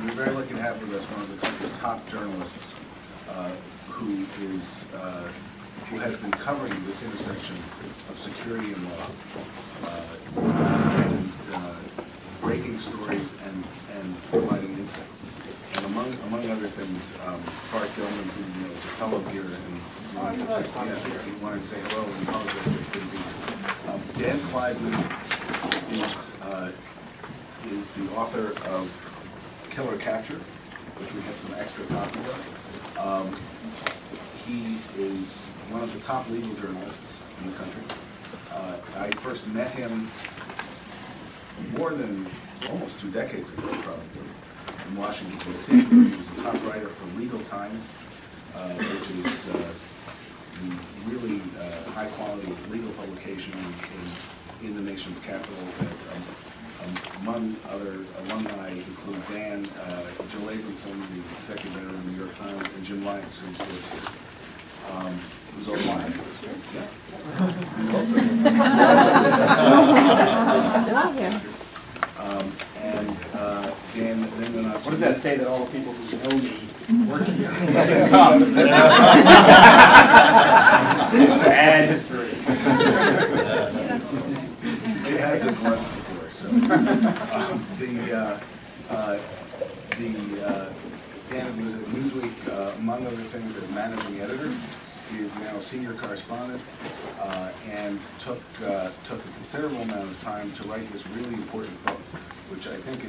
we're very lucky to have with us one of the country's top journalists, who has been covering this intersection of security and law, and breaking stories and providing insight. And among other things, Bart Gilman, who is a fellow here, and he wanted to say hello and apologize that he couldn't be here. Dan Clyden is the author of Killer Capture, which we have some extra copies of. He is one of the top legal journalists in the country. I first met him more than almost 2 decades ago, probably, in Washington, D.C. He was a top writer for Legal Times, which is the really high-quality legal publication in the nation's capital. Among other alumni include Dan, Jill Abramson, the executive editor of the New York Times, and Jim Lyons, who's here. It was all mine. Yeah. And Dan then went on. What does that say that all the people who know me work here? Bad history. They had this once before, so Dan was at Newsweek, among other things, as managing editor. He is now senior correspondent, and took a considerable amount of time to write this really important book, which I think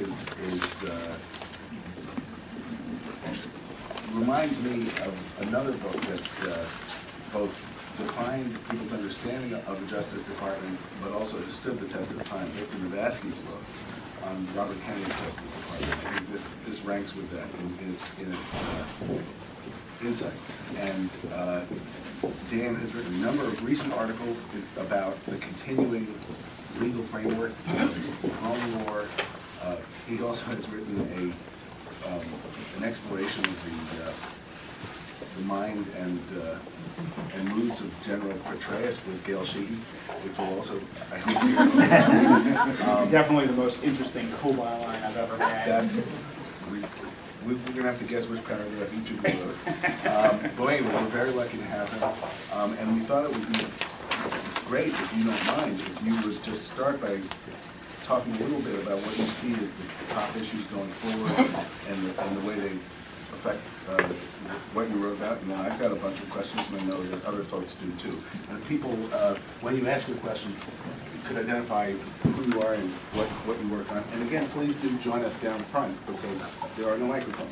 reminds me of another book that both defined people's understanding of the Justice Department, but also has stood the test of time. Victor Navasky's book on Robert Kennedy's Justice Department. I think this ranks with that in its insights. And Dan has written a number of recent articles about the continuing legal framework of the Clone War. He also has written an exploration of the mind and moods of General Petraeus with Gail Sheehy, which will also, I hope, hear. Definitely the most interesting COBOL line I've ever had. We're going to have to guess which paragraph each of you wrote. But anyway, we're very lucky to have him. And we thought it would be great, if you don't mind, if you would just start by talking a little bit about what you see as the top issues going forward and the way they affect what you wrote about. And I've got a bunch of questions, and I know that other folks do too. And if people, when you ask your questions, could identify who you are and what you work on. And again, please do join us down front, because there are no microphones.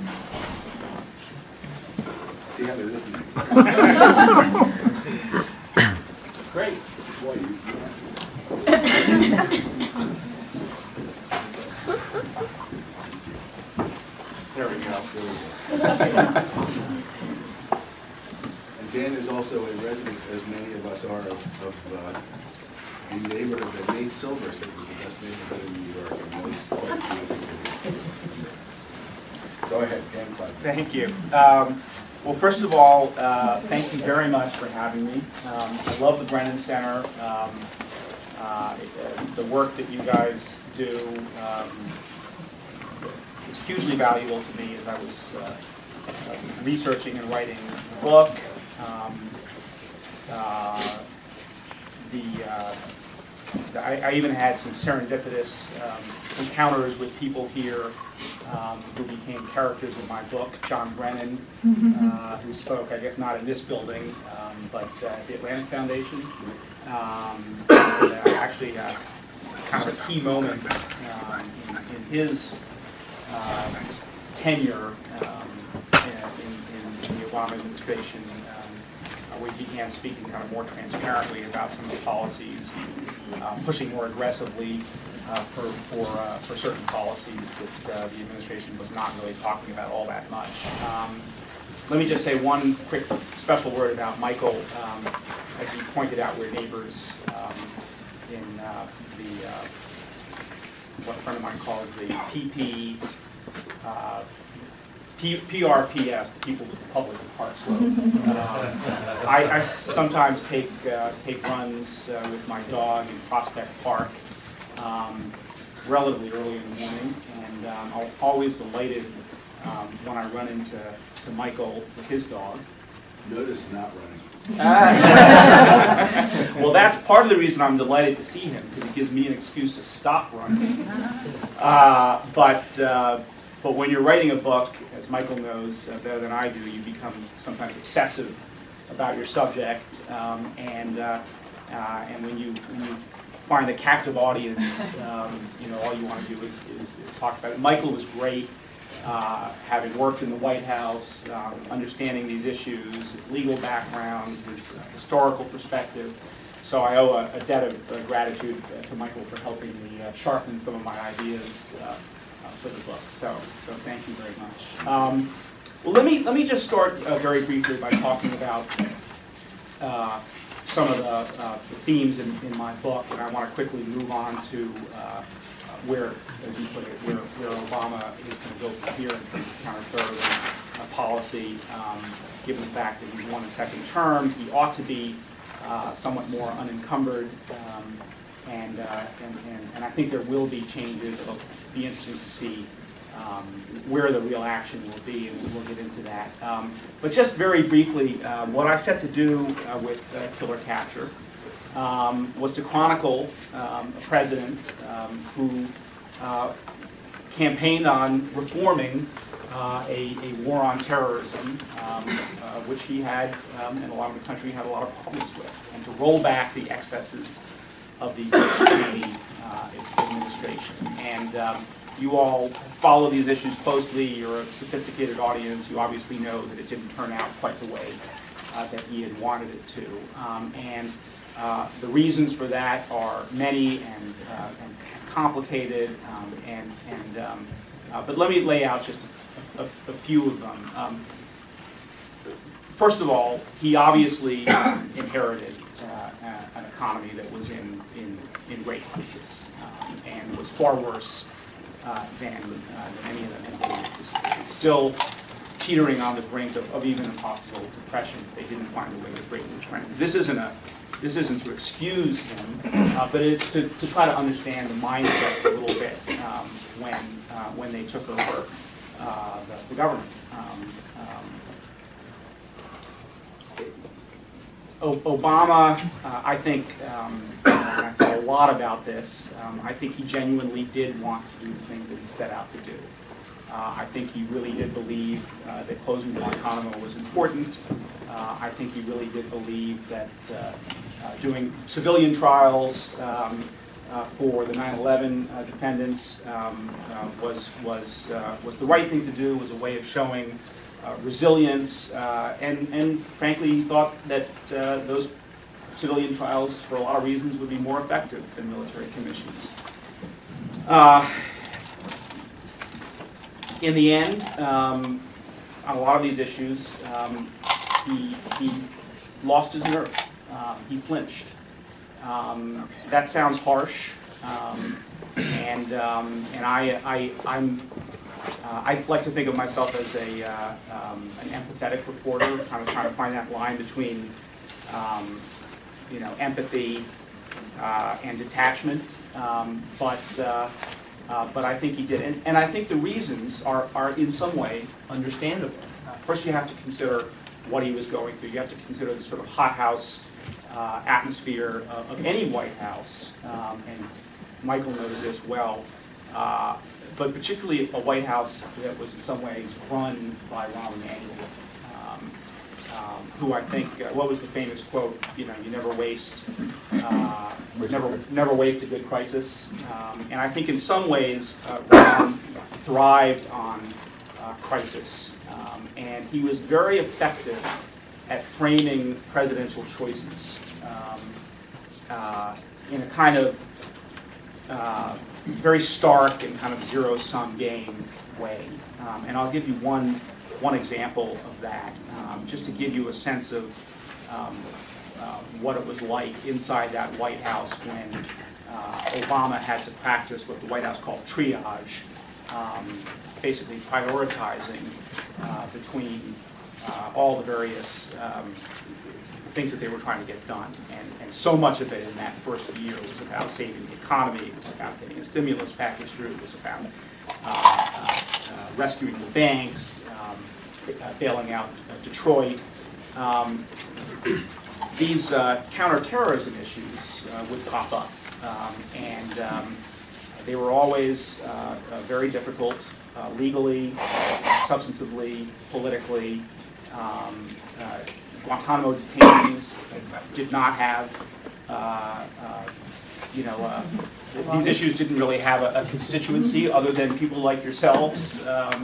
See how they're listening. Great. Boy, There we go. And Dan is also a resident, as many of us are, of the neighborhood that Nate Silver said was the best neighborhood in New York, and knows quite a few. Go ahead, Dan Clyden. Thank you. Well, first of all, thank you very much for having me. I love the Brennan Center. The work that you guys do is hugely valuable to me as I was researching and writing the book. I even had some serendipitous encounters with people here who became characters in my book. John Brennan, who spoke, I guess not in this building, but at the Atlantic Foundation. Actually, kind of a key moment in his tenure in the Obama administration, where he began speaking kind of more transparently about some of the policies, pushing more aggressively for certain policies that the administration was not really talking about all that much. Let me just say one quick special word about Michael. As he pointed out, we're neighbors in what a friend of mine calls the PRPS, the People's Republic of Park Slope. I sometimes take runs with my dog in Prospect Park. relatively early in the morning, and I'm always delighted when I run into Michael with his dog. Notice not running. Well, that's part of the reason I'm delighted to see him, because it gives me an excuse to stop running. But when you're writing a book, as Michael knows better than I do, you become sometimes obsessive about your subject, and when you find a captive audience, all you want to do is talk about it. Michael was great. Having worked in the White House, understanding these issues, his legal background, his historical perspective. So I owe a debt of gratitude to Michael for helping me sharpen some of my ideas for the book. So thank you very much. Well, let me just start very briefly by talking about some of the themes in my book, and I want to quickly move on to where, as you put it, where Obama is going to go from here in terms of counterterrorism policy. Given the fact that he's won a second term, he ought to be somewhat more unencumbered, and I think there will be changes. It'll be interesting to see where the real action will be, and we'll get into that. But just very briefly, what I set to do with Killer Capture was to chronicle a president who campaigned on reforming a war on terrorism, which he had, and a lot of the country had a lot of problems with, and to roll back the excesses of the Bush Cheney administration. And you all follow these issues closely. You're a sophisticated audience. You obviously know that it didn't turn out quite the way that he had wanted it to. The reasons for that are many and complicated, but let me lay out just a few of them. First of all, he obviously inherited an economy that was in great crisis and was far worse than any of them had been. It's still teetering on the brink of even a possible depression. They didn't find a way to break the trend. This isn't to excuse him, but it's to try to understand the mindset a little bit when they took over the government. Obama, I think, and I thought a lot about this, I think he genuinely did want to do the things that he set out to do. I think he really did believe that closing Guantanamo was important. I think he really did believe that doing civilian trials for the 9/11 defendants was the right thing to do, was a way of showing resilience, and frankly, he thought that those civilian trials, for a lot of reasons, would be more effective than military commissions. In the end, on a lot of these issues, he lost his nerve. He flinched. That sounds harsh, and I like to think of myself as an empathetic reporter, kind of trying to find that line between empathy and detachment. But I think he did, and I think the reasons are in some way understandable. First, you have to consider what he was going through. You have to consider the sort of hothouse atmosphere of any White House, and Michael knows this well. But particularly a White House that was in some ways run by Rahm Emanuel, who I think, what was the famous quote? You never waste, never waste a good crisis. And I think in some ways Rahm thrived on crisis, and he was very effective at framing presidential choices in a kind of very stark and kind of zero-sum game way. And I'll give you one example of that, just to give you a sense of what it was like inside that White House when Obama had to practice what the White House called triage, basically prioritizing between all the various things that they were trying to get done, and So much of it in that first year was about saving the economy, it was about getting a stimulus package through, it was about rescuing the banks, bailing out Detroit. These counterterrorism issues would pop up, and they were always very difficult legally, substantively, politically. Guantanamo detainees did not have, these issues didn't really have a constituency other than people like yourselves.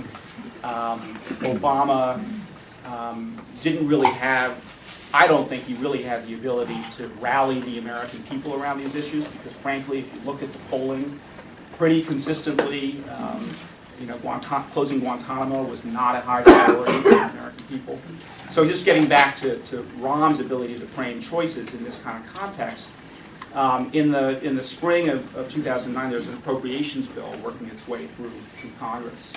Obama didn't really have, I don't think he really had the ability to rally the American people around these issues because, frankly, if you look at the polling, pretty consistently, closing Guantanamo was not a high priority for the American people. So just getting back to Rahm's ability to frame choices in this kind of context, in the spring of 2009, there was an appropriations bill working its way through Congress.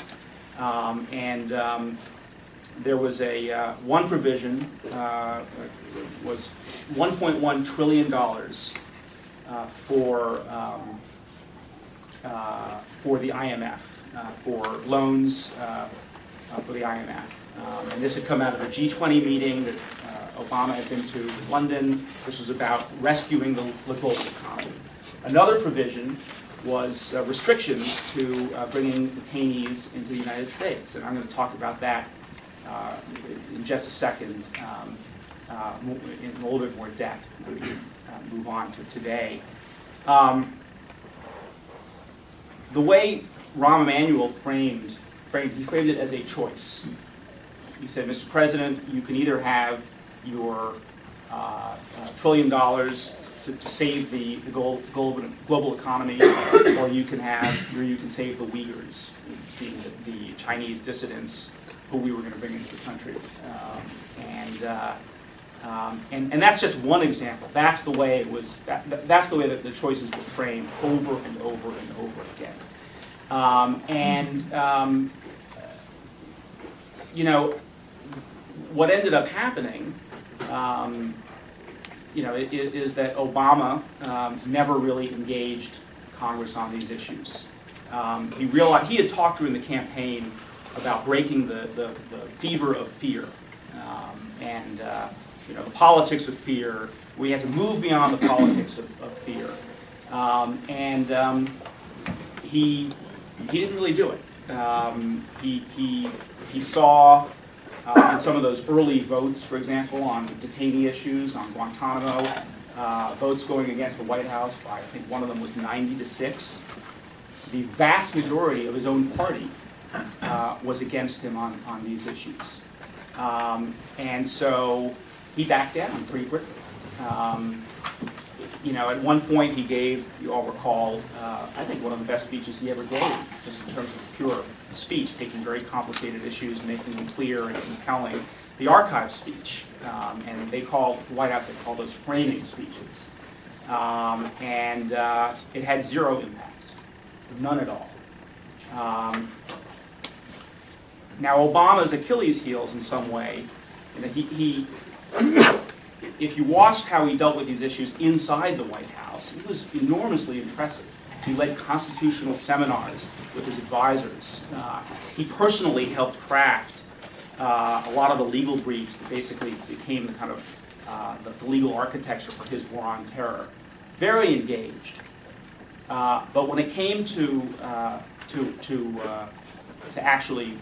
There was one provision, was $1.1 trillion for the IMF, for loans for the IMF. And this had come out of a G20 meeting that Obama had been to in London. This was about rescuing the global economy. Another provision was restrictions to bringing detainees into the United States. And I'm going to talk about that in just a second in a little bit more depth when we move on to today. The way Rahm Emanuel framed it as a choice. He said, Mr. President, you can either have your $1 trillion to save the global economy, or you can save the Uyghurs, the Chinese dissidents who we were going to bring into the country. And that's just one example. That's the way it was. That's the way that the choices were framed over and over and over again. What ended up happening, is that Obama never really engaged Congress on these issues. He realized he had talked during the campaign about breaking the fever of fear, the politics of fear. We had to move beyond the politics of fear, he didn't really do it. He saw in some of those early votes, for example, on detainee issues, on Guantanamo, votes going against the White House by, I think one of them was 90-6. The vast majority of his own party was against him on these issues. And so he backed down pretty quickly. At one point he gave, you all recall, I think one of the best speeches he ever gave, just in terms of pure speech, taking very complicated issues, making them clear and compelling. The archive speech, and the White House, they call those framing speeches. It had zero impact, none at all. Now Obama's Achilles heels in some way, he if you watched how he dealt with these issues inside the White House, he was enormously impressive. He led constitutional seminars with his advisors. He personally helped craft a lot of the legal briefs that basically became the kind of the legal architecture for his war on terror. Very engaged. But when it came to actually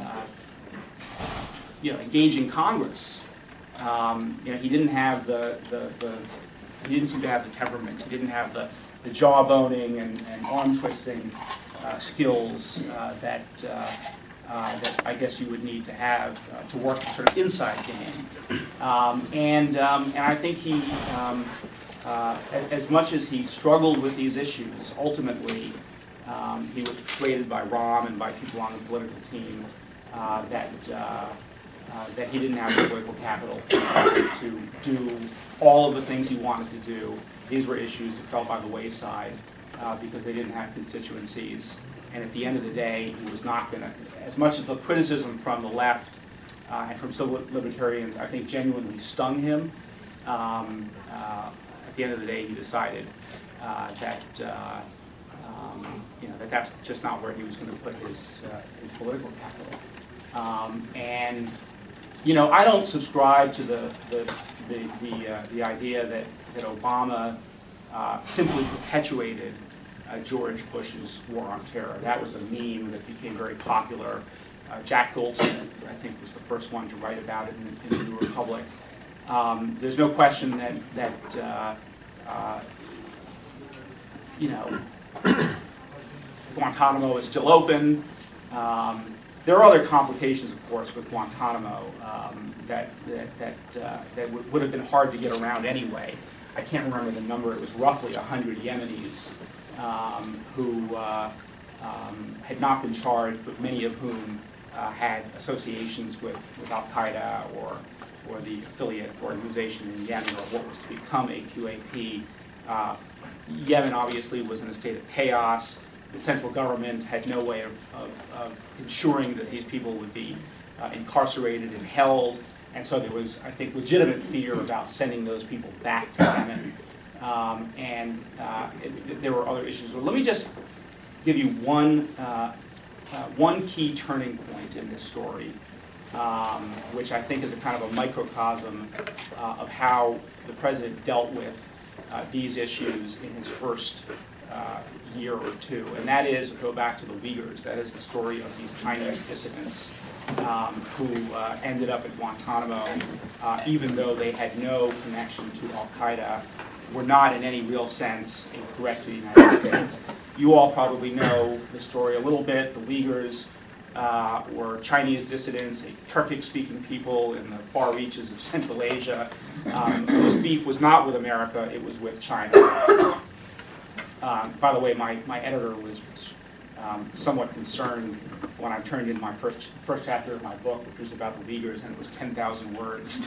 engaging Congress, he didn't have he didn't seem to have the temperament. He didn't have the jawboning and arm twisting skills that I guess you would need to have to work the sort of inside game. And I think he, as much as he struggled with these issues, ultimately he was persuaded by Rahm and by people on the political team that he didn't have the political capital to do all of the things he wanted to do. These were issues that fell by the wayside because they didn't have constituencies. And at the end of the day, he was not going to, as much as the criticism from the left and from civil libertarians, I think genuinely stung him. I at the end of the day, he decided that that's just not where he was going to put his political capital. And I don't subscribe to the idea that Obama simply perpetuated George Bush's war on terror. That was a meme that became very popular. Jack Goldsmith, I think, was the first one to write about it in the New Republic. There's no question that Guantanamo is still open. There are other complications, of course, with Guantanamo that would have been hard to get around anyway. I can't remember the number. It was roughly 100 Yemenis who had not been charged, but many of whom had associations with Al-Qaeda or the affiliate organization in Yemen, or what was to become AQAP. Yemen obviously was in a state of chaos. The central government had no way of ensuring that these people would be incarcerated and held, and so there was, I think, legitimate fear about sending those people back to Yemen. There were other issues. So let me just give you one key turning point in this story, which I think is a kind of a microcosm of how the president dealt with these issues in his first year or two, and that is, go back to the Uyghurs. That is the story of these Chinese dissidents who ended up at Guantanamo, even though they had no connection to Al-Qaeda, were not in any real sense a threat to the United States. You all probably know the story a little bit. The Uyghurs were Chinese dissidents, a Turkic-speaking people in the far reaches of Central Asia. Whose beef was not with America, it was with China. By the way, my editor was somewhat concerned when I turned in my first chapter of my book, which was about the Uyghurs, and it was 10,000 words.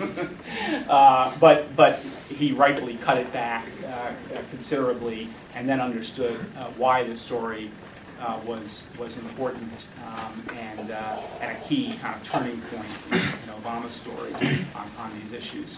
But he rightfully cut it back considerably, and then understood why the story was important and a key kind of turning point in Obama's story on these issues.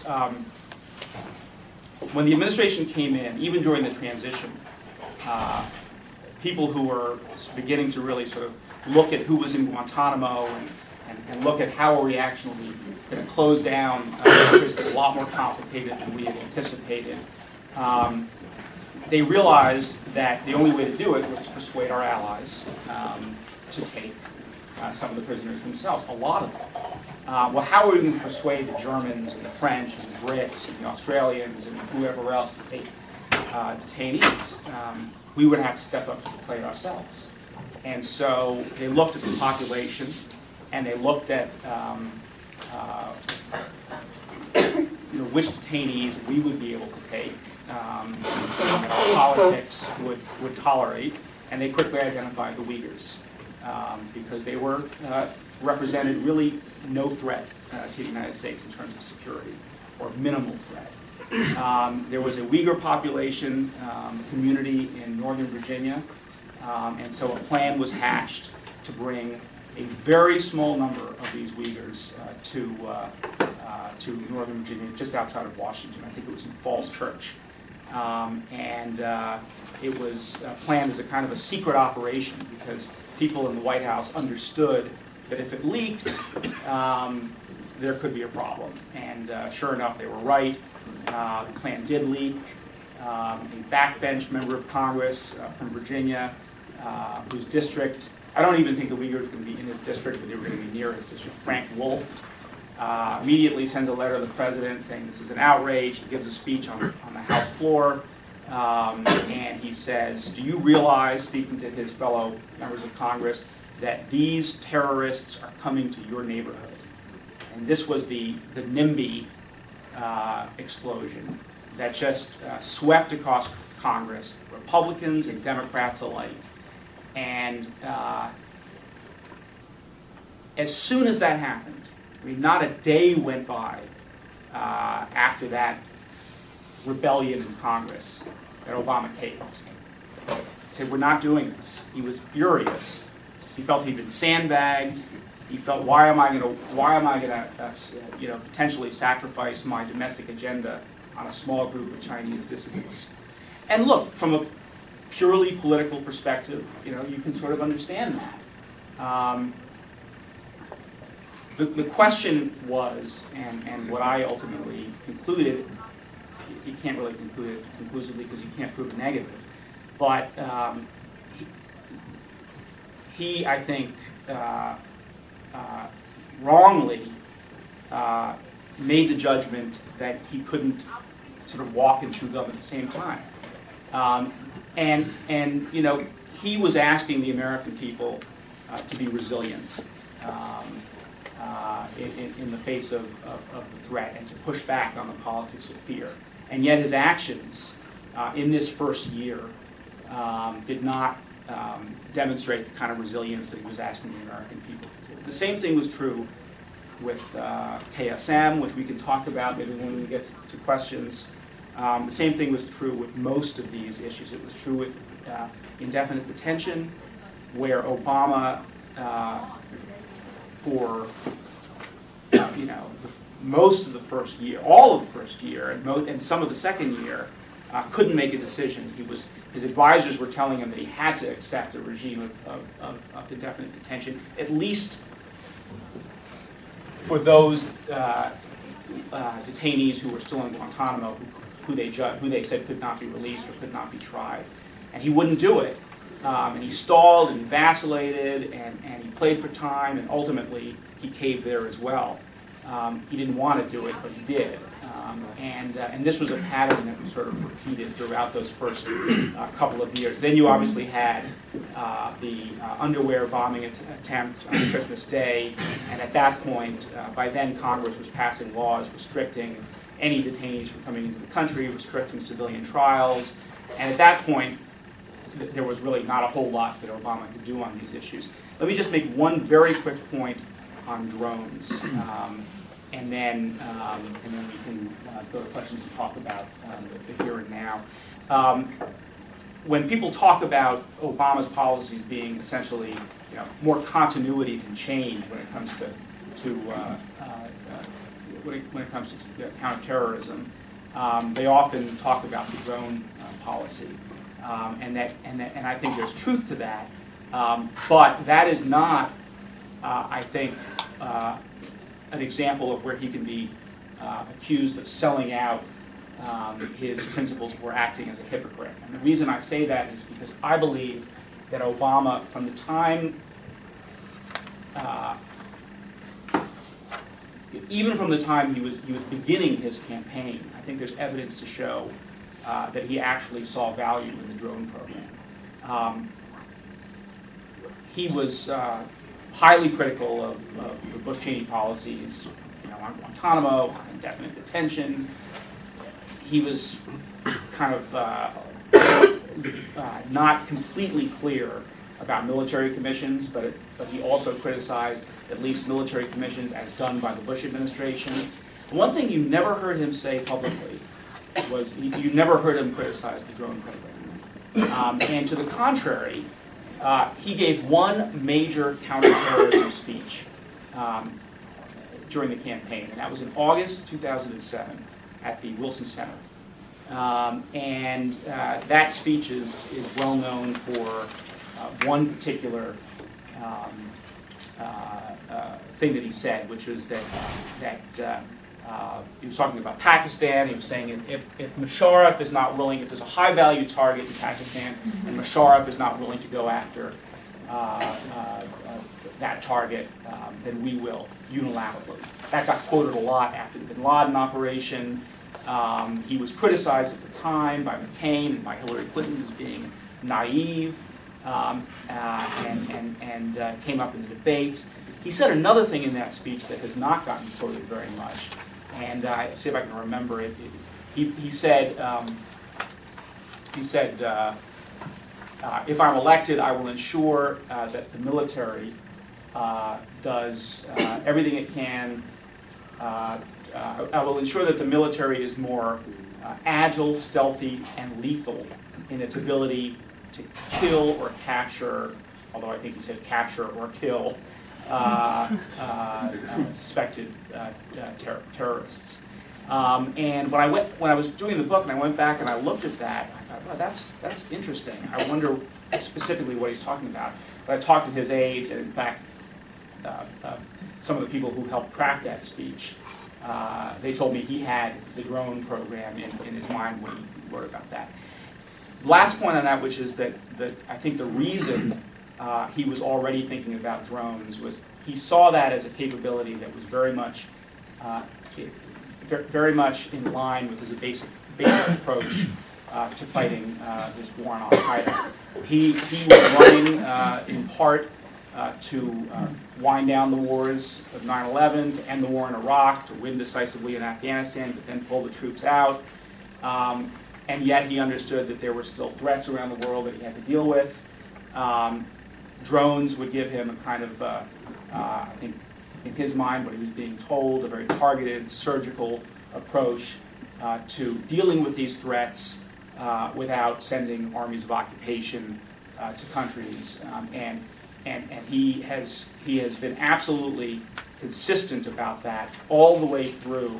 When the administration came in, even during the transition, people who were beginning to really sort of look at who was in Guantanamo and look at how are we actually going to close down is a lot more complicated than we had anticipated. They realized that the only way to do it was to persuade our allies to take some of the prisoners themselves, a lot of them. Well, how are we going to persuade the Germans and the French and the Brits and the Australians and whoever else to take detainees? We would have to step up to the plate ourselves. And so they looked at the population, and they looked at which detainees we would be able to take, our politics would tolerate, and they quickly identified the Uyghurs because they were represented really no threat to the United States in terms of security, or minimal threat. There was a Uyghur population community in northern Virginia, and so a plan was hatched to bring a very small number of these Uyghurs to northern Virginia, just outside of Washington. I think it was in Falls Church. It was planned as a kind of a secret operation because people in the White House understood that if it leaked, there could be a problem. And sure enough, they were right. The plan did leak. A backbench member of Congress from Virginia, whose district, I don't even think the Uyghurs were going to be in his district, but they were going to be near his district, Frank Wolf, immediately sends a letter to the president saying this is an outrage. He gives a speech on the House floor, and he says, do you realize, speaking to his fellow members of Congress, that these terrorists are coming to your neighborhood? And this was the NIMBY explosion that just swept across Congress, Republicans and Democrats alike. And as soon as that happened, I mean, not a day went by after that rebellion in Congress that Obama caved. He said, we're not doing this. He was furious. He felt he'd been sandbagged. He felt, why am I going to potentially sacrifice my domestic agenda on a small group of Chinese dissidents. And look, from a purely political perspective, you can sort of understand that. The question was, and what I ultimately concluded, you can't really conclude it conclusively because you can't prove a negative, but he I think, wrongly made the judgment that he couldn't sort of walk and chew gum at the same time. And he was asking the American people to be resilient in the face of the threat and to push back on the politics of fear. And yet his actions in this first year did not demonstrate the kind of resilience that he was asking the American people to do. The same thing was true with KSM, which we can talk about maybe when we get to questions. The same thing was true with most of these issues. It was true with indefinite detention, where Obama, for most of the first year, all of the first year, and some of the second year, couldn't make a decision. His advisors were telling him that he had to accept a regime of indefinite detention, at least for those detainees who were still in Guantanamo, who they said could not be released or could not be tried. And he wouldn't do it. And he stalled and vacillated and he played for time, and ultimately he caved there as well. He didn't want to do it, but he did. And this was a pattern that was sort of repeated throughout those first couple of years. Then you obviously had the underwear bombing attempt on Christmas Day, and at that point, by then Congress was passing laws restricting any detainees from coming into the country, restricting civilian trials, and at that point, there was really not a whole lot that Obama could do on these issues. Let me just make one very quick point on drones, and then we can go to questions and talk about the here and now. When people talk about Obama's policies being essentially, more continuity than change when it comes to counterterrorism, they often talk about the drone policy. And I think there's truth to that, but that is not, I think, an example of where he can be accused of selling out his principles or acting as a hypocrite. And the reason I say that is because I believe that Obama, from the time, even from the time he was beginning his campaign, I think there's evidence to show that he actually saw value in the drone program. He was highly critical of the Bush-Cheney policies, on Guantanamo, on indefinite detention. He was kind of not completely clear about military commissions, but he also criticized at least military commissions as done by the Bush administration. One thing you never heard him say publicly was you never heard him criticize the drone program. And to the contrary, he gave one major counterterrorism speech during the campaign, and that was in August 2007 at the Wilson Center. And that speech is well known for one particular thing that he said, which was that he was talking about Pakistan. He was saying if Musharraf is not willing, if there's a high-value target in Pakistan, and Musharraf is not willing to go after that target, then we will unilaterally. That got quoted a lot after the Bin Laden operation. He was criticized at the time by McCain and by Hillary Clinton as being naive, and came up in the debates. He said another thing in that speech that has not gotten quoted very much, and see if I can remember it. He said, if I'm elected, I will ensure that the military does everything it can. I will ensure that the military is more agile, stealthy, and lethal in its ability to kill or capture, although I think he said capture or kill, suspected terrorists. And when I was doing the book and I went back and I looked at that, I thought, well, that's interesting. I wonder specifically what he's talking about. But I talked to his aides, and in fact, some of the people who helped craft that speech, they told me he had the drone program in his mind when he wrote about that. Last point on that, which is that I think the reason he was already thinking about drones was he saw that as a capability that was very much in line with his basic approach to fighting this war on Al-Qaeda. He was running in part to wind down the wars of 9/11, to end the war in Iraq, to win decisively in Afghanistan, but then pull the troops out. And yet he understood that there were still threats around the world that he had to deal with. Drones would give him a kind of, I think, in his mind, what he was being told, a very targeted, surgical approach to dealing with these threats without sending armies of occupation to countries. And he has been absolutely consistent about that all the way through.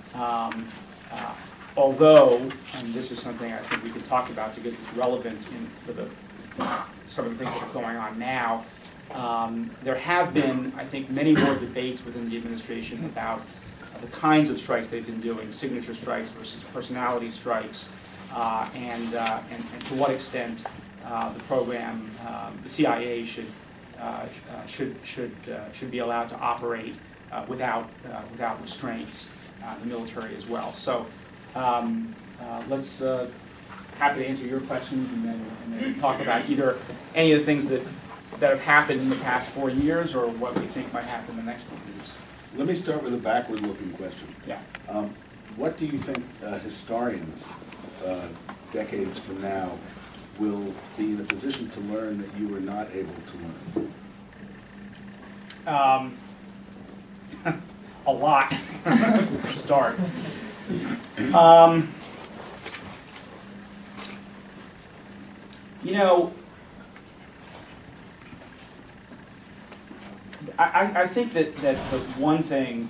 Although, and this is something I think we could talk about because it's relevant for some of the things that are going on now, there have been, I think, many more debates within the administration about the kinds of strikes they've been doing, signature strikes versus personality strikes, and to what extent the program, the CIA should be allowed to operate without restraints, the military as well. So let's happy to answer your questions and then talk about either any of the things that have happened in the past 4 years or what we think might happen in the next 4 years. Let me start with a backward-looking question. Yeah. What do you think historians, decades from now, will be in a position to learn that you were not able to learn? A lot to start. You know, I think that the one thing,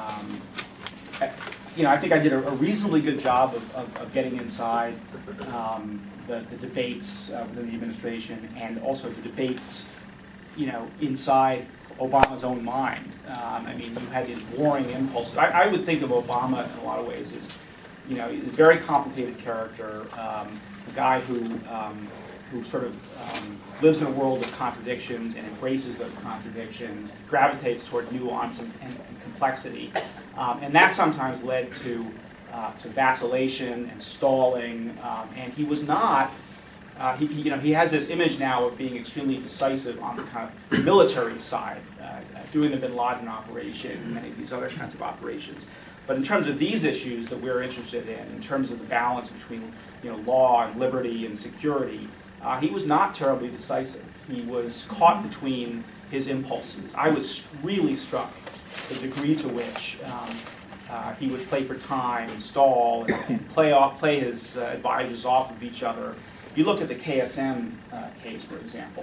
I think I did a reasonably good job of getting inside the debates within the administration and also the debates, inside Obama's own mind. I mean, you had these warring impulses. I would think of Obama in a lot of ways as, he's a very complicated character, a guy who sort of lives in a world of contradictions and embraces those contradictions, gravitates toward nuance and complexity, and that sometimes led to vacillation and stalling. And he was not. He has this image now of being extremely decisive on the kind of military side, doing the Bin Laden operation and many of these other kinds of operations. But in terms of these issues that we're interested in terms of the balance between law and liberty and security, he was not terribly decisive. He was caught between his impulses. I was really struck the degree to which he would play for time and stall and play his advisors off of each other. You look at the KSM case, for example,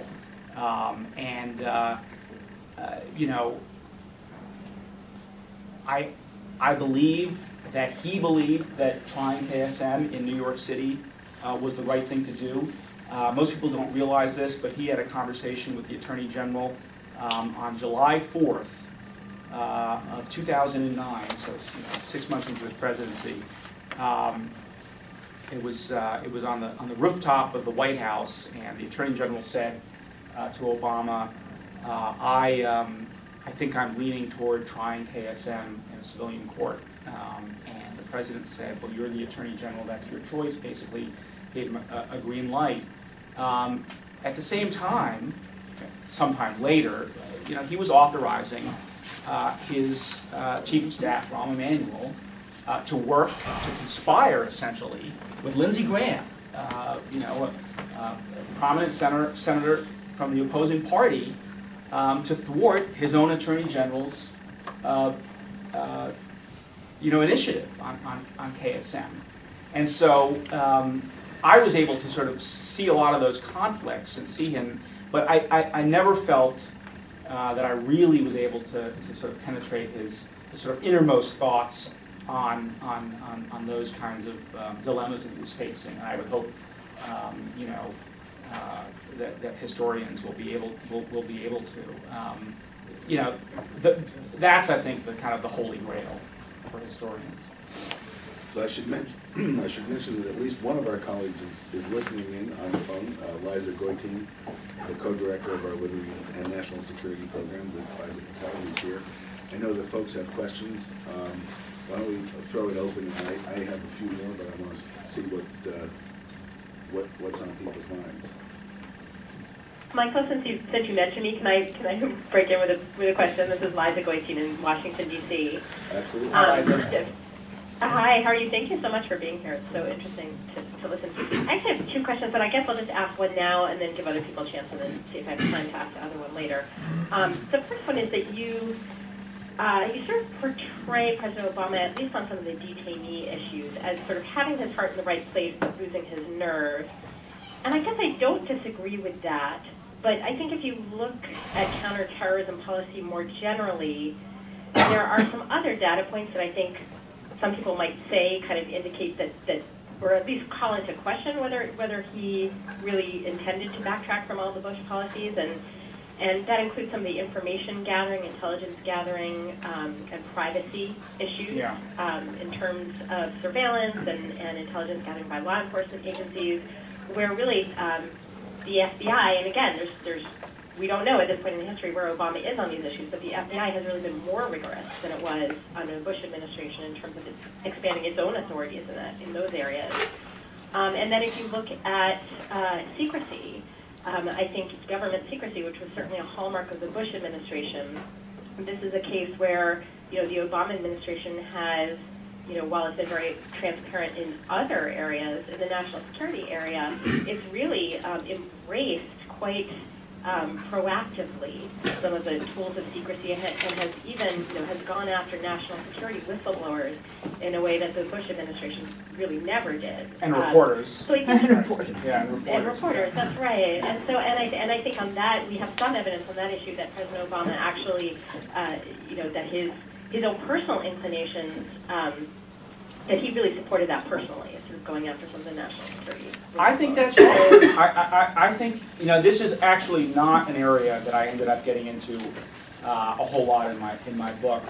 I believe that he believed that trying KSM in New York City was the right thing to do. Most people don't realize this, but he had a conversation with the Attorney General on July 4th of 2009, so 6 months into his presidency. It was on the rooftop of the White House, and the Attorney General said to Obama, I think I'm leaning toward trying KSM in a civilian court. And the President said, well, you're the Attorney General, that's your choice, basically gave him a green light. At the same time, sometime later, he was authorizing his Chief of Staff, Rahm Emanuel, to work, to conspire, essentially, with Lindsey Graham, a prominent senator from the opposing party, to thwart his own Attorney General's, initiative on KSM. And so I was able to sort of see a lot of those conflicts and see him, but I never felt that I really was able to sort of penetrate his sort of innermost thoughts on those kinds of dilemmas that he was facing. And I would hope, that historians will be able to. That's, I think, the kind of the holy grail for historians. So I should mention that at least one of our colleagues is listening in on the phone, Liza Goitein, the co-director of our Liberty and National Security Program with Liza Patel, who's here. I know that folks have questions. Why don't we throw it open? I have a few more, but I want to see what's on people's minds. Michael, since you mentioned me, can I break in with a question? This is Liza Goitein in Washington, D.C. Absolutely. Hi, how are you? Thank you so much for being here. It's so interesting to listen to. I actually have two questions, but I guess I'll just ask one now and then give other people a chance and then see if I have time to ask the other one later. The first one is that you sort of portray President Obama, at least on some of the detainee issues, as sort of having his heart in the right place but losing his nerve. And I guess I don't disagree with that, but I think if you look at counterterrorism policy more generally, there are some other data points that I think some people might say kind of indicate that or at least call into question whether he really intended to backtrack from all the Bush policies, and that includes some of the information gathering, intelligence gathering, and privacy issues in terms of surveillance and intelligence gathering by law enforcement agencies, where really the FBI, and again, we don't know at this point in history where Obama is on these issues, but the FBI has really been more rigorous than it was under the Bush administration in terms of expanding its own authorities in those areas. And then if you look at secrecy, I think government secrecy, which was certainly a hallmark of the Bush administration, this is a case where the Obama administration has, while it's been very transparent in other areas, in the national security area, it's really embraced quite proactively some of the tools of secrecy and has even has gone after national security whistleblowers in a way that the Bush administration really never did. And reporters. And reporters. And reporters. That's right. And I think on that we have some evidence on that issue that President Obama actually, that his own personal inclinations. That he really supported that personally, sort of going after some of the national security. I think that's right. I think this is actually not an area that I ended up getting into a whole lot in my book.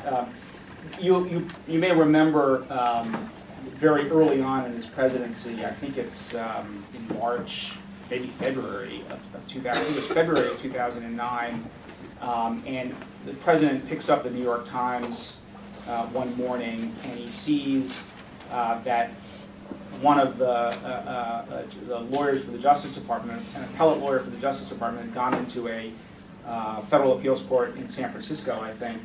You may remember very early on in his presidency, I think it's in March, maybe February of 2000. It was February of 2009, and the president picks up the New York Times one morning and he sees that one of the lawyers for the Justice Department, an appellate lawyer for the Justice Department, had gone into a federal appeals court in San Francisco, I think,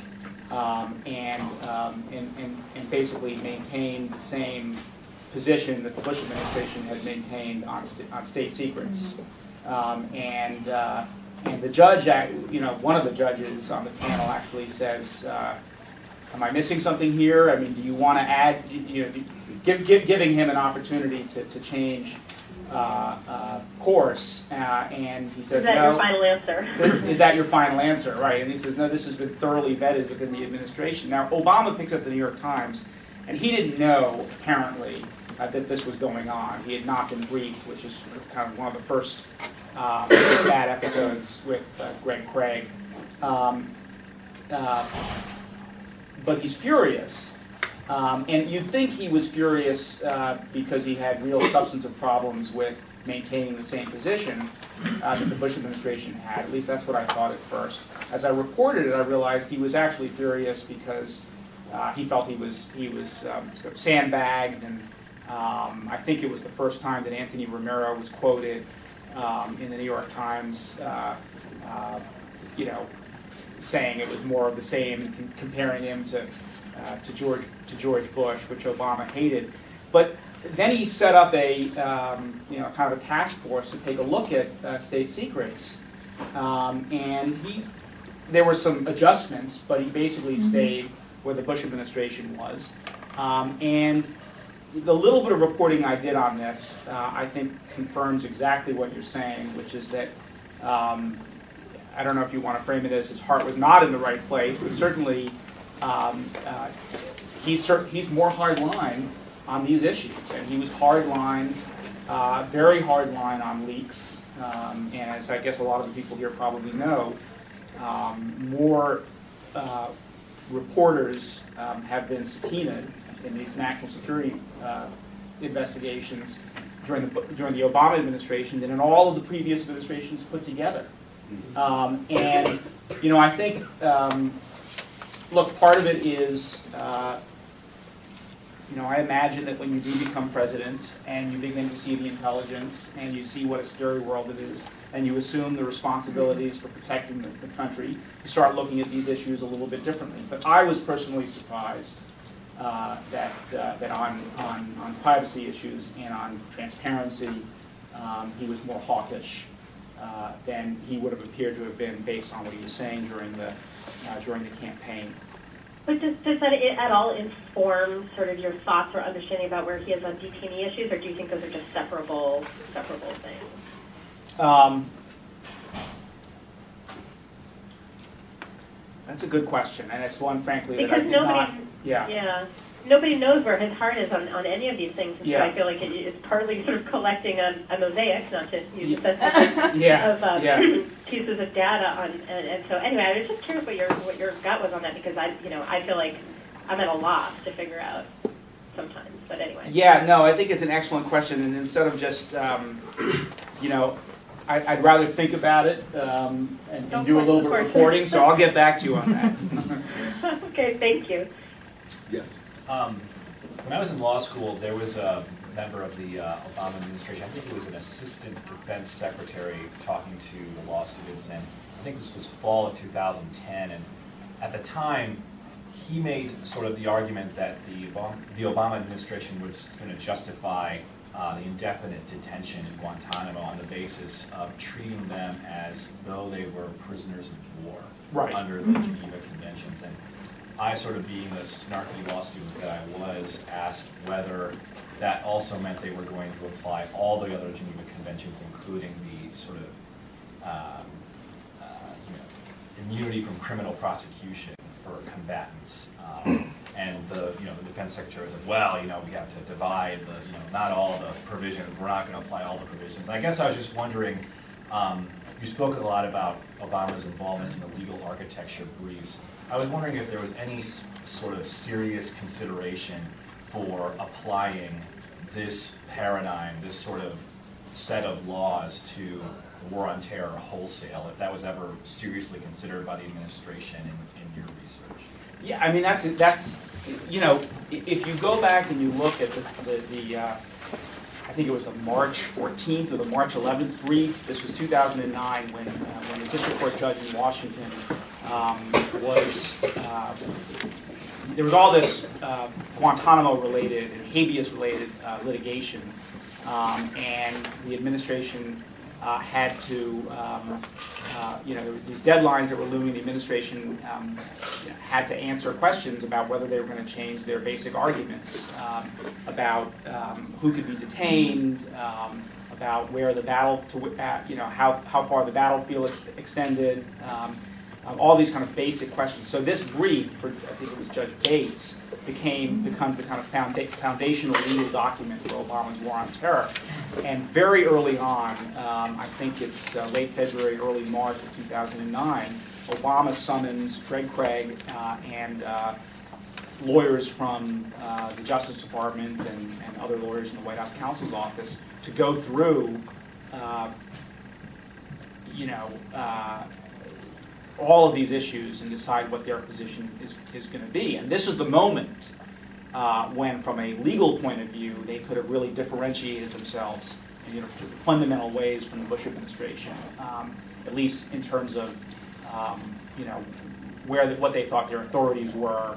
and basically maintained the same position that the Bush administration had maintained on state secrets. And the judge, one of the judges on the panel actually says, am I missing something here? I mean, do you want to add, giving him an opportunity to change course, and he says, is that your final answer? Is that your final answer, right? And he says, no, this has been thoroughly vetted within the administration. Now, Obama picks up the New York Times, and he didn't know, apparently, that this was going on. He had not been briefed, which is kind of one of the first bad episodes with Greg Craig. But he's furious. And you'd think he was furious because he had real substantive problems with maintaining the same position that the Bush administration had. At least that's what I thought at first. As I reported it, I realized he was actually furious because he felt he was sort of sandbagged, and I think it was the first time that Anthony Romero was quoted in the New York Times, saying it was more of the same, comparing him to George Bush, which Obama hated. But then he set up a kind of a task force to take a look at state secrets, and there were some adjustments, but he basically stayed where the Bush administration was. And the little bit of reporting I did on this, I think, confirms exactly what you're saying, which is that I don't know if you want to frame it as his heart was not in the right place, but certainly he's more hardline on these issues, and he was hardline, very hardline on leaks. And as I guess a lot of the people here probably know, more reporters have been subpoenaed in these national security investigations during the Obama administration than in all of the previous administrations put together. And I think, look, part of it is, I imagine that when you do become president and you begin to see the intelligence and you see what a scary world it is, and you assume the responsibilities for protecting the country, you start looking at these issues a little bit differently. But I was personally surprised that on privacy issues and on transparency, he was more hawkish than he would have appeared to have been based on what he was saying during the campaign. But does that at all inform sort of your thoughts or understanding about where he is on detainee issues, or do you think those are just separable things? That's a good question, and it's one, frankly, because that I did not. Yeah. Nobody knows where his heart is on any of these things. And yeah. So I feel like it's partly sort of collecting a mosaic, not to use the of pieces of data on. And so anyway, I was just curious what your gut was on that, because I feel like I'm at a loss to figure out sometimes. But anyway. Yeah, no, I think it's an excellent question, and instead of just I'd rather think about it and do a little bit of reporting, so I'll get back to you on that. Okay, thank you. Yes. When I was in law school, there was a member of the Obama administration, I think it was an assistant defense secretary, talking to the law students, and I think this was fall of 2010, and at the time, he made sort of the argument that the Obama administration was going to justify the indefinite detention in Guantanamo on the basis of treating them as though they were prisoners of war under the Geneva Conventions. And I, sort of being the snarky law student that I was, asked whether that also meant they were going to apply all the other Geneva Conventions, including the sort of immunity from criminal prosecution for combatants. And the defense secretary said, well, we have to divide not all the provisions. We're not going to apply all the provisions. I guess I was just wondering, you spoke a lot about Obama's involvement in the legal architecture briefs. I was wondering if there was any sort of serious consideration for applying this paradigm, this sort of set of laws to the war on terror wholesale, if that was ever seriously considered by the administration in your research. Yeah, I mean, that's if you go back and you look at the I think it was the March 14th or the March 11th brief. This was 2009 when the district court judge in Washington there was all this Guantanamo-related and habeas-related litigation, and the administration had to, these deadlines that were looming. The administration had to answer questions about whether they were going to change their basic arguments about who could be detained, about where the battle, how far the battlefield extended, all these kind of basic questions. So this brief, for I think it was Judge Bates, becomes the kind of foundational legal document for Obama's war on terror. And very early on, I think it's late February, early March of 2009, Obama summons Fred Craig and lawyers from the Justice Department and other lawyers in the White House counsel's office to go through, all of these issues and decide what their position is going to be. And this is the moment when, from a legal point of view, they could have really differentiated themselves in fundamental ways from the Bush administration, at least in terms of what they thought their authorities were,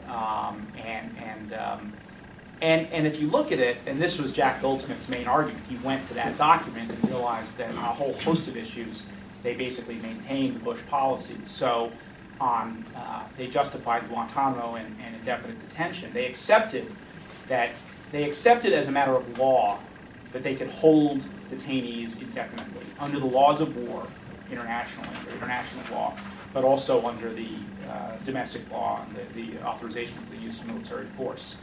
and if you look at it, and this was Jack Goldsmith's main argument, he went to that document and realized that on a whole host of issues, they basically maintained the Bush policy. So they justified Guantanamo and indefinite detention. They accepted as a matter of law that they could hold detainees indefinitely under the laws of war international law. but also under the domestic law and the authorization of the use of military force.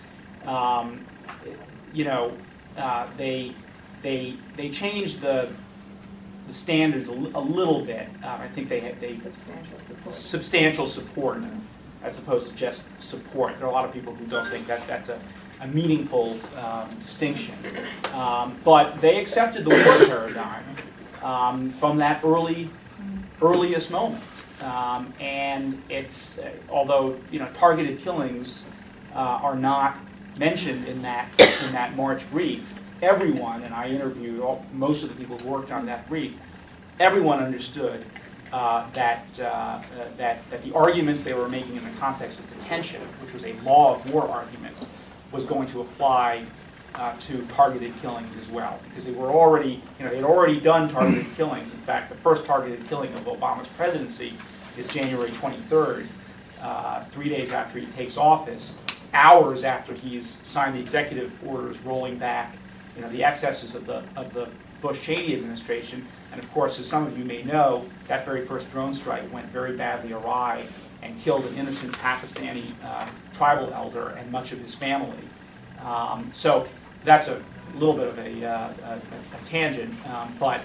They changed the standards a little bit. I think they substantial support as opposed to just support. There are a lot of people who don't think that that's a meaningful distinction. But they accepted the war paradigm from that earliest moment. And it's, although targeted killings are not mentioned in that March brief, everyone, and I interviewed most of the people who worked on that brief, everyone understood that the arguments they were making in the context of detention, which was a law of war argument, was going to apply to targeted killings as well, because they were already, they'd already done targeted killings. In fact, the first targeted killing of Obama's presidency is January 23rd, 3 days after he takes office, hours after he's signed the executive orders rolling back, the excesses of the Bush-Cheney administration. And of course, as some of you may know, that very first drone strike went very badly awry and killed an innocent Pakistani tribal elder and much of his family. So that's a little bit of a tangent, but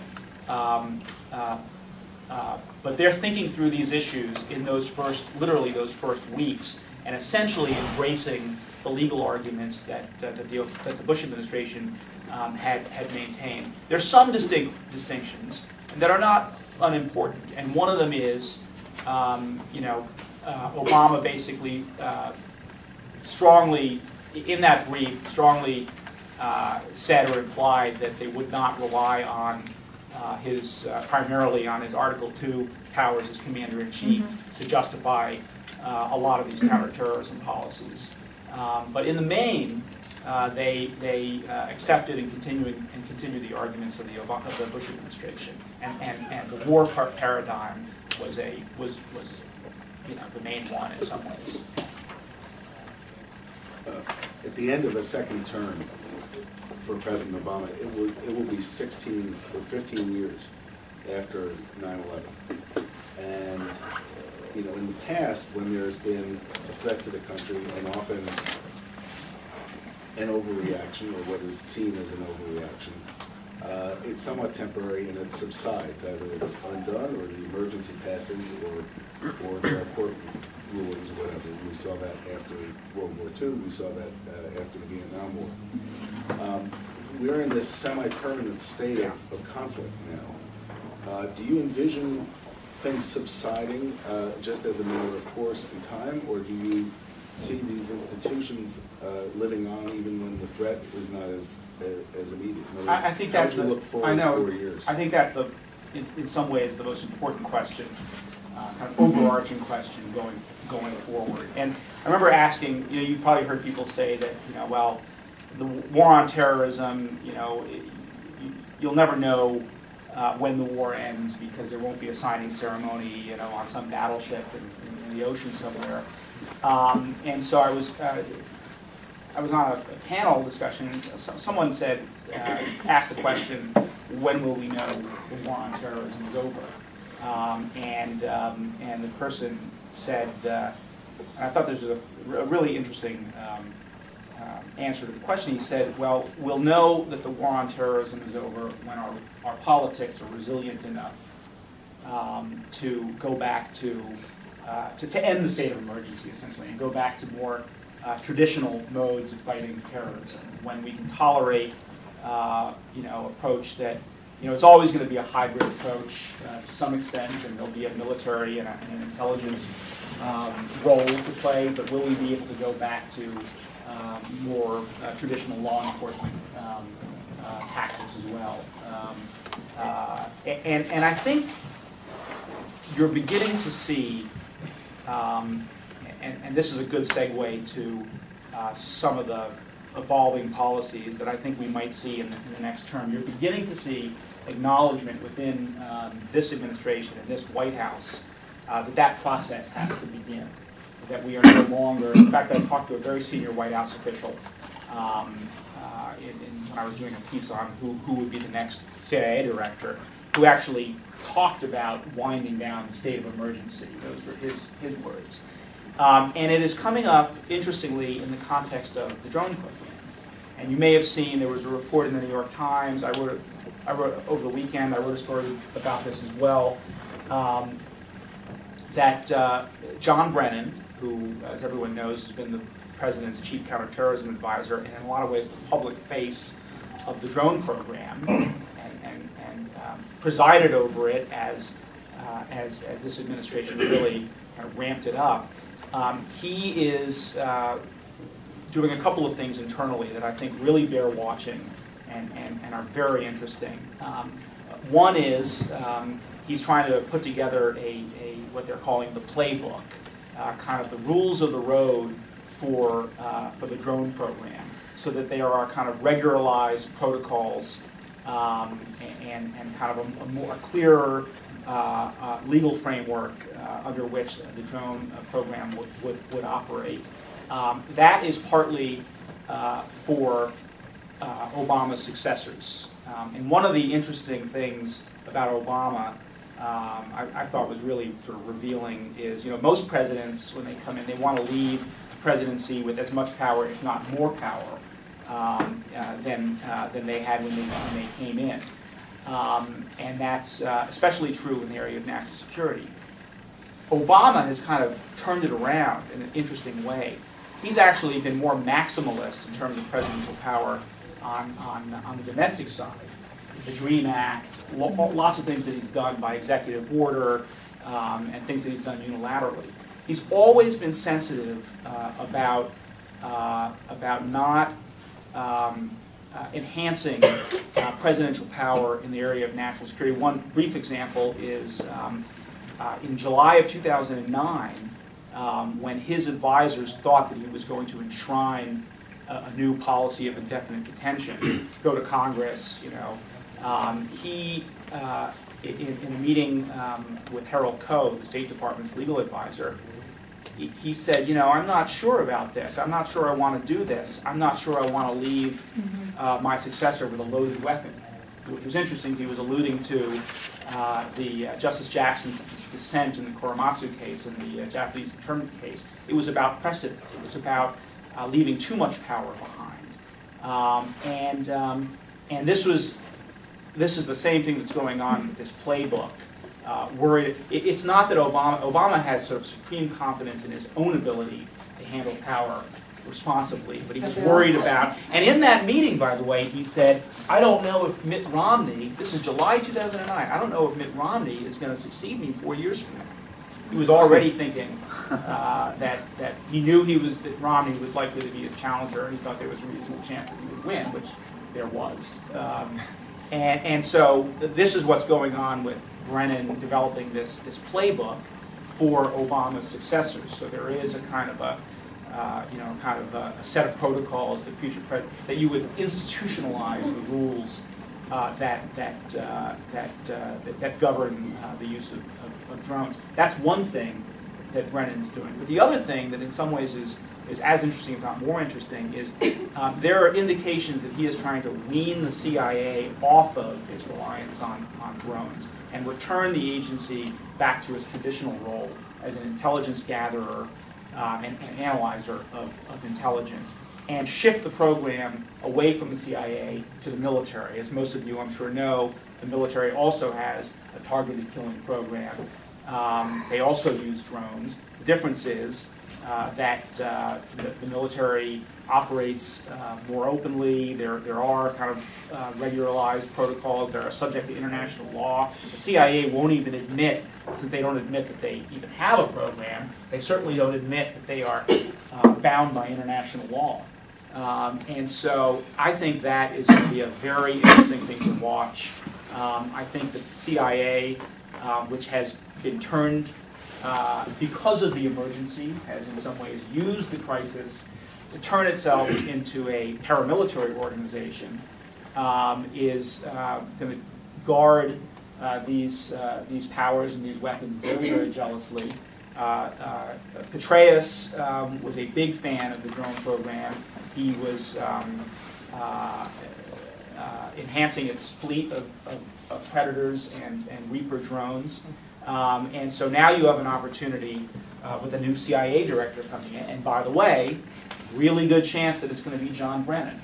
they're thinking through these issues in literally those first weeks, and essentially embracing the legal arguments that the Bush administration had maintained. There's some distinct distinctions that are not unimportant, and one of them is, Obama basically strongly, in that brief, strongly said or implied that they would not rely on primarily on his Article II powers as Commander-in-Chief to justify a lot of these counterterrorism policies. But in the main, they accepted and continued the arguments of the Bush administration, and the war paradigm was the main one in some ways. At the end of a second term for President Obama, it will be 16 or 15 years after 9/11, and in the past, when there's been a threat to the country, and often an overreaction, or what is seen as an overreaction, it's somewhat temporary and it subsides. Either it's undone, or the emergency passes, or there are court rulings, or whatever. We saw that after World War II. We saw that after the Vietnam War. We're in this semi-permanent state of conflict now. Do you envision things subsiding just as a matter of course in time, or do you see these institutions living on even when the threat is not as immediate? I think that's how would you look forward 4 years? I think that's in some ways the most important question, kind of overarching question going forward. And I remember asking, you've probably heard people say that, well, the war on terrorism, you'll never know when the war ends because there won't be a signing ceremony, on some battleship in the ocean somewhere. And so I was on a panel discussion, and someone asked the question, when will we know the war on terrorism is over? And the person said, and I thought this was a really interesting answer to the question. He said, well, we'll know that the war on terrorism is over when our politics are resilient enough to go back to end the state of emergency, essentially, and go back to more traditional modes of fighting terrorism, when we can tolerate approach that, it's always going to be a hybrid approach to some extent, and there'll be a military and an intelligence role to play, but will we be able to go back to more traditional law enforcement tactics as well? And I think you're beginning to see, and this is a good segue to some of the evolving policies that I think we might see in the next term. You're beginning to see acknowledgement within this administration and this White House that process has to begin, that we are no longer, in fact, I talked to a very senior White House official when I was doing a piece on who would be the next CIA director, who actually talked about winding down the state of emergency. Those were his words. And it is coming up, interestingly, in the context of the drone program. And you may have seen there was a report in the New York Times. I wrote over the weekend. I wrote a story about this as well. That John Brennan, who, as everyone knows, has been the president's chief counterterrorism advisor, and in a lot of ways the public face of the drone program, and presided over it as this administration really kind of ramped it up. He is doing a couple of things internally that I think really bear watching and are very interesting. One is he's trying to put together what they're calling the playbook, kind of the rules of the road for the drone program, so that they are kind of regularized protocols and kind of a more clearer legal framework under which the drone program would operate. That is partly for Obama's successors. And one of the interesting things about Obama, I thought was really sort of revealing, is most presidents, when they come in, they want to leave the presidency with as much power, if not more power, than they had when they came in. And that's especially true in the area of national security. Obama has kind of turned it around in an interesting way. He's actually been more maximalist in terms of presidential power on the domestic side. The DREAM Act, lots of things that he's done by executive order, and things that he's done unilaterally. He's always been sensitive about not enhancing presidential power in the area of national security. One brief example is in July of 2009, when his advisors thought that he was going to enshrine a new policy of indefinite detention, go to Congress, he, in a meeting with Harold Koh, the State Department's legal advisor, he said, I'm not sure about this. I'm not sure I want to do this. I'm not sure I want to leave my successor with a loaded weapon. Which was interesting. He was alluding to the Justice Jackson's dissent in the Korematsu case and the Japanese internment case. It was about precedent. It was about leaving too much power behind. And this is the same thing that's going on with this playbook. It's not that Obama has sort of supreme confidence in his own ability to handle power responsibly, but he's worried about, and in that meeting, by the way, he said, I don't know if Mitt Romney, this is July 2009, I don't know if Mitt Romney is going to succeed me 4 years from now. He was already thinking that he knew that Romney was likely to be his challenger, and he thought there was a reasonable chance that he would win, which there was. And so this is what's going on with Brennan developing this playbook for Obama's successors. So there is a kind of a set of protocols that you would institutionalize the rules that govern the use of drones. That's one thing that Brennan's doing. But the other thing that in some ways is as interesting, if not more interesting, is there are indications that he is trying to wean the CIA off of its reliance on drones and return the agency back to its traditional role as an intelligence gatherer and analyzer of intelligence, and shift the program away from the CIA to the military. As most of you, I'm sure, know, the military also has a targeted killing program. They also use drones. The difference is that the military operates more openly. There are kind of regularized protocols that are subject to international law. The CIA won't even admit, since they don't admit that they even have a program, they certainly don't admit that they are bound by international law. And so I think that is going to be a very interesting thing to watch. I think that the CIA, which has been turned, because of the emergency, has in some ways used the crisis to turn itself into a paramilitary organization, is going to guard these powers and these weapons very, very jealously. Petraeus was a big fan of the drone program. He was enhancing its fleet of Predators and Reaper drones. And so now you have an opportunity with a new CIA director coming in. And by the way, really good chance that it's going to be John Brennan.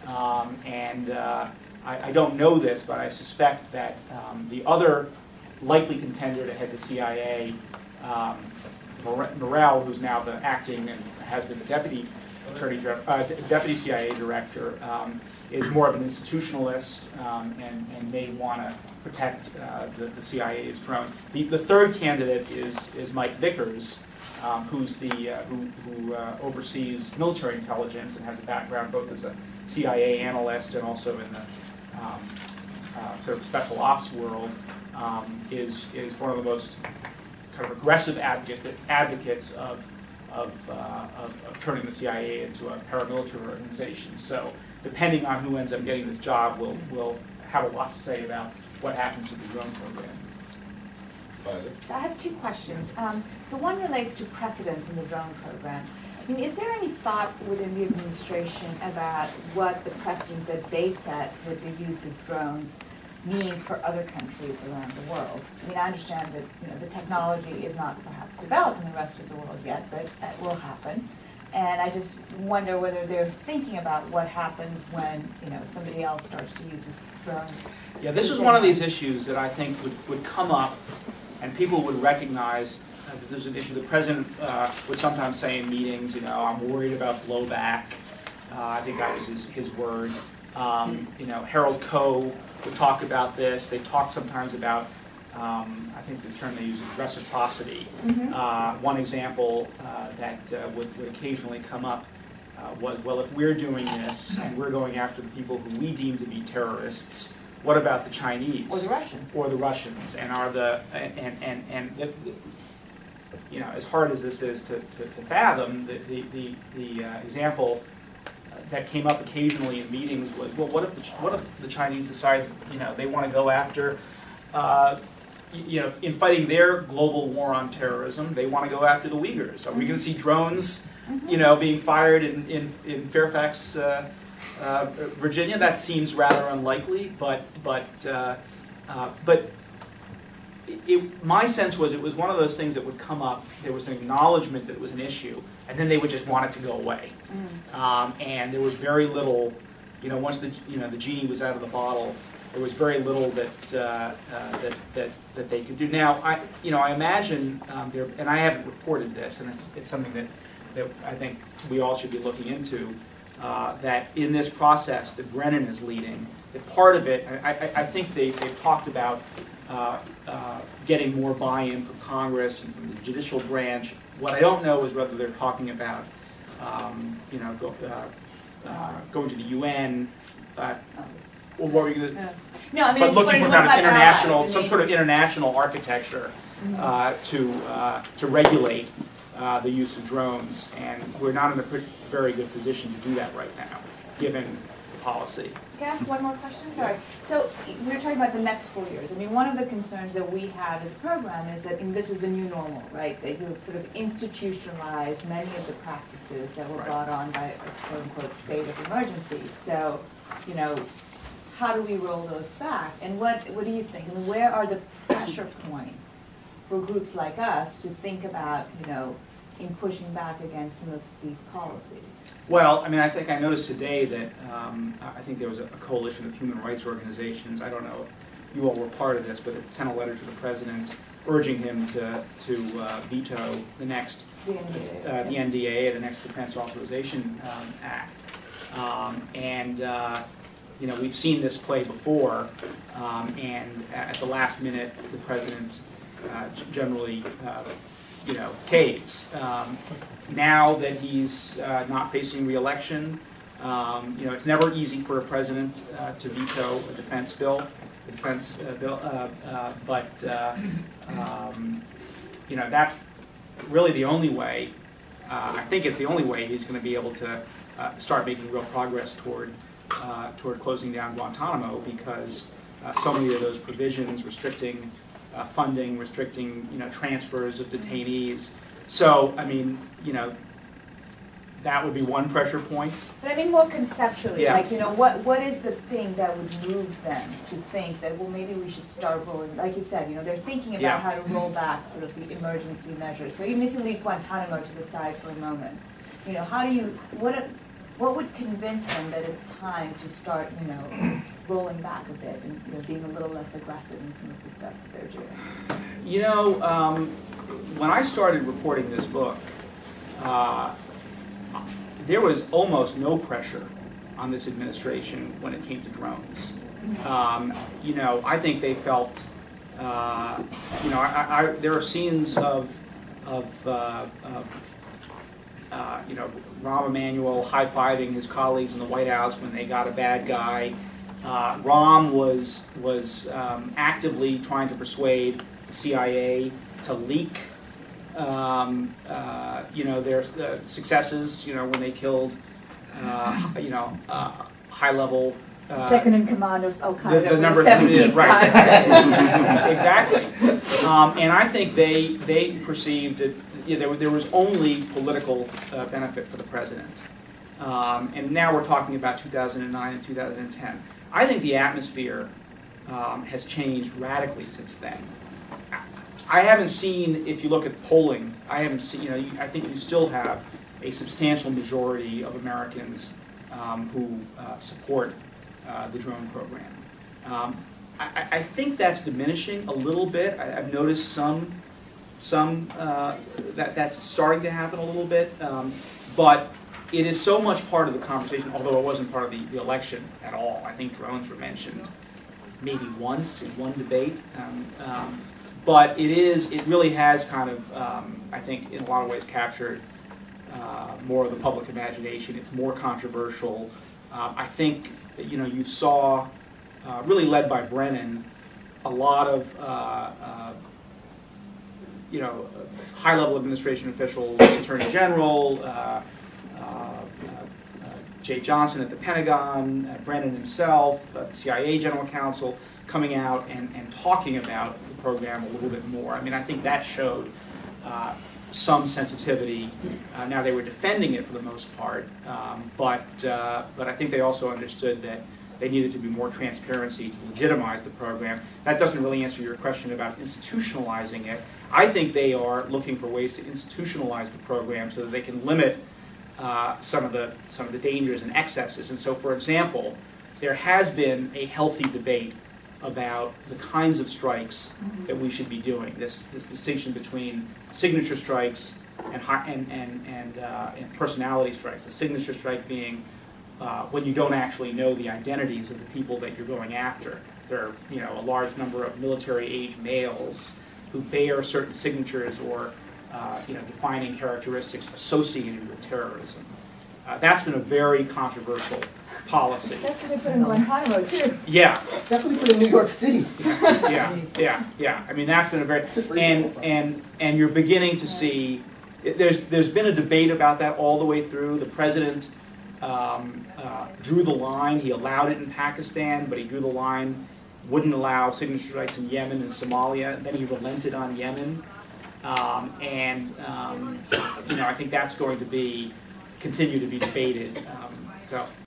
I don't know this, but I suspect that the other likely contender to head the CIA, Morell, who's now the acting and has been the deputy CIA director, is more of an institutionalist and may want to protect the CIA's drones. The third candidate is Mike Vickers, who oversees military intelligence and has a background both as a CIA analyst and also in the sort of special ops world. Is one of the most kind of aggressive advocates of turning the CIA into a paramilitary organization. So depending on who ends up getting this job, will have a lot to say about what happens to the drone program. I have two questions. So one relates to precedents in the drone program. I mean, is there any thought within the administration about what the precedent that they set with the use of drones means for other countries around the world? I mean, I understand that the technology is not perhaps developed in the rest of the world yet, but that will happen. And I just wonder whether they're thinking about what happens when somebody else starts to use this drone. Yeah, this is one of these issues that I think would come up, and people would recognize that there's an issue. The president would sometimes say in meetings, I'm worried about blowback. I think that was his word. Harold Koh would talk about this. They talk sometimes about, I think the term they use is reciprocity. Mm-hmm. One example that would occasionally come up was, well, if we're doing this and we're going after the people who we deem to be terrorists, what about the Chinese? Or the Russians. Or the Russians. And are the as hard as this is to fathom, the example that came up occasionally in meetings was, well, what if the Chinese decide they want to go after in fighting their global war on terrorism, they want to go after the Uyghurs? Are we going to see drones being fired in Fairfax, Virginia? That seems rather unlikely, but my sense was it was one of those things that would come up. There was an acknowledgement that it was an issue, and then they would just want it to go away. And there was very little, once the genie was out of the bottle, there was very little that they could do. Now, I imagine and I haven't reported this, and it's something that I think we all should be looking into. That in this process that Brennan is leading, that part of it, I think they've talked about getting more buy-in from Congress and from the judicial branch. What I don't know is whether they're talking about, going to the UN, or what are we going to? No, I mean, but looking for kind of international, some sort of international architecture to regulate the use of drones, and we're not in a very good position to do that right now, given the policy. Can I ask one more question? Sorry. So we're talking about the next 4 years. I mean, one of the concerns that we have as a program is that this is the new normal, right? That you've sort of institutionalized many of the practices that were brought on by a quote-unquote state of emergency. So, how do we roll those back? And what do you think? I mean, where are the pressure points for groups like us to think about, in pushing back against some of these policies? Well, I mean, I think I noticed today that I think there was a coalition of human rights organizations. I don't know if you all were part of this, but it sent a letter to the president urging him to veto the next the NDA, the next Defense Authorization Act. We've seen this play before, and at the last minute, the president generally caves. Now that he's not facing re-election, it's never easy for a president to veto a defense bill, but that's really the only way. I think it's the only way he's going to be able to start making real progress toward closing down Guantanamo, because so many of those provisions restricting funding, restricting transfers of detainees. So I mean, That would be one pressure point. But I mean more conceptually, Yeah. like, what is the thing that would move them to think that, well, maybe we should start rolling, like you said, they're thinking about Yeah. how to roll back sort of the emergency measures. So even if you leave Guantanamo to the side for a moment, how do you, what would convince them that it's time to start, rolling back a bit and being a little less aggressive in some of the stuff that they're doing? When I started reporting this book, there was almost no pressure on this administration when it came to drones. I think they felt, there are scenes of Rahm Emanuel high-fiving his colleagues in the White House when they got a bad guy. Rahm was actively trying to persuade the CIA to leak their successes, when they killed, high-level... Second in command of Al Qaeda. The number 17 right. times. Exactly. And I think they perceived that there was only political benefit for the president. And now we're talking about 2009 and 2010. I think the atmosphere has changed radically since then. I haven't seen, if you look at polling, I haven't seen, I think you still have a substantial majority of Americans who support the drone program. I think that's diminishing a little bit. I've noticed that's starting to happen a little bit, but it is so much part of the conversation, although it wasn't part of the election at all. I think drones were mentioned maybe once in one debate. But it really has kind of, I think, in a lot of ways captured more of the public imagination. It's more controversial. I think, you saw, really led by Brennan, a lot of, high-level administration officials, Attorney General, Jay Johnson at the Pentagon, Brennan himself, CIA General Counsel, coming out and talking about the program a little bit more. I mean, I think that showed some sensitivity. Now, they were defending it for the most part, but I think they also understood that they needed to be more transparency to legitimize the program. That doesn't really answer your question about institutionalizing it. I think they are looking for ways to institutionalize the program so that they can limit some of the dangers and excesses. And so, for example, there has been a healthy debate about the kinds of strikes that we should be doing. This distinction between signature strikes and personality strikes. A signature strike being when you don't actually know the identities of the people that you're going after. There are a large number of military-age males who bear certain signatures or defining characteristics associated with terrorism. That's been a very controversial policy. That's what they put in Guantanamo, too. Yeah. That's what we put in New York City. Yeah. I mean, that's been a very... And you're beginning to see... There's been a debate about that all the way through. The president drew the line. He allowed it in Pakistan, but he drew the line, wouldn't allow signature strikes in Yemen and Somalia. Then he relented on Yemen. I think that's going to continue to be debated. So